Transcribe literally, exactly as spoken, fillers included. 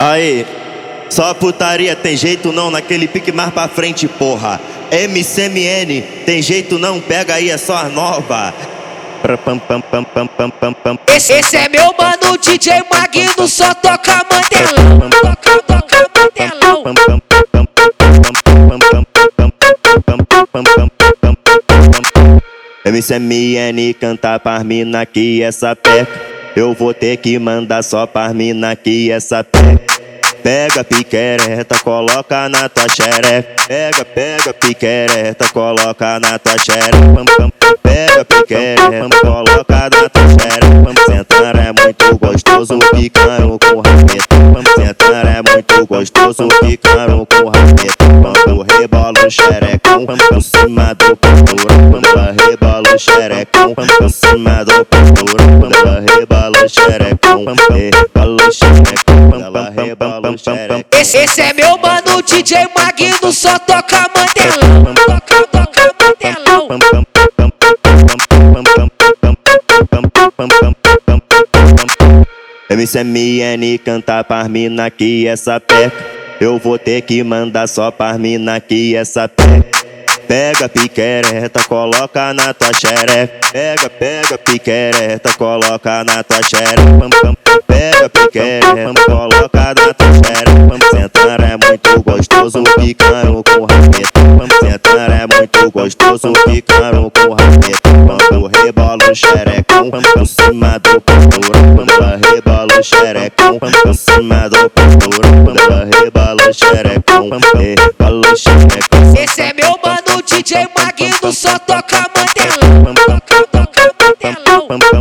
Aí, só putaria, tem jeito não, naquele pique mais pra frente, porra. M C M N, tem jeito não, pega aí, é só a nova. Esse, esse é meu mano, D J Magno, só toca mantelão. Toca, toca mantelão. M C M N canta pras mina que essa peca. Eu vou ter que mandar só pras mina que essa peca. Pega piquereta, coloca na tua xereca. Pega, pega piquereta, coloca na tua xereca. Pega piquereta, coloca na tua xereca. Sentar é muito gostoso, picanho com rapeta. Sentar é muito gostoso, picanho com rapeta. Quando rebola o xerecão, por cima do pintura. Quando ela rebola o xerecão, por cima do pintura. Quando ela rebola o xerecão, rebola o xerecão. Ela rebola o xerecão. Esse, esse é meu mano, D J Magno, só toca mantelão. Toca, toca mantelão. M C M N canta pras mina que essa peca. Eu vou ter que mandar só pras mina que essa peca. Pega piquereta, coloca na tua xereca. Pega, pega piquereta, coloca na tua xereca. Pega piquereta, coloca na tua xereca. Sentar é muito gostoso, picanho com rapeta. Sentar é muito gostoso, picanho com rapeta. Quando rebola o xerecão, por cima do pintura. Quando ela rebola o xerecão, por cima do pintura. Quando ela rebola o xerecão, rebola o xerecão. Esse é meu mano, D J Magno, só toca mantelão. Toca, toca mantelão.